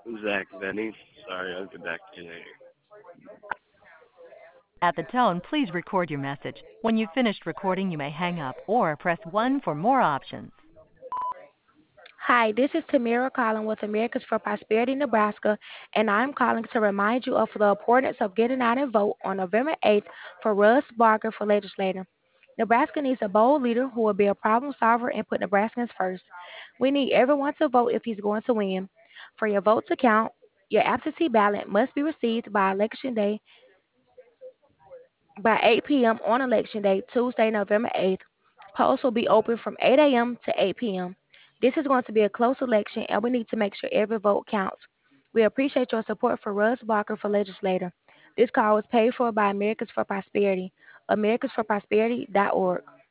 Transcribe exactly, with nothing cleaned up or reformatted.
Zach Venny. Sorry, I'll get back to you later. At the tone, please record your message. When you've finished recording, you may hang up or press one for more options. Hi, this is Tamira calling with Americans for Prosperity Nebraska, and I'm calling to remind you of the importance of getting out and vote on November eighth for Russ Barker for legislator. Nebraska needs a bold leader who will be a problem solver and put Nebraskans first. We need everyone to vote if he's going to win. For your vote to count, your absentee ballot must be received by election day by eight p m on election day, Tuesday, November eighth. Polls will be open from eight a m to eight p m. This is going to be a close election, and we need to make sure every vote counts. We appreciate your support for Russ Barker for legislator. This call was paid for by Americans for Prosperity. Americans for Prosperity dot org.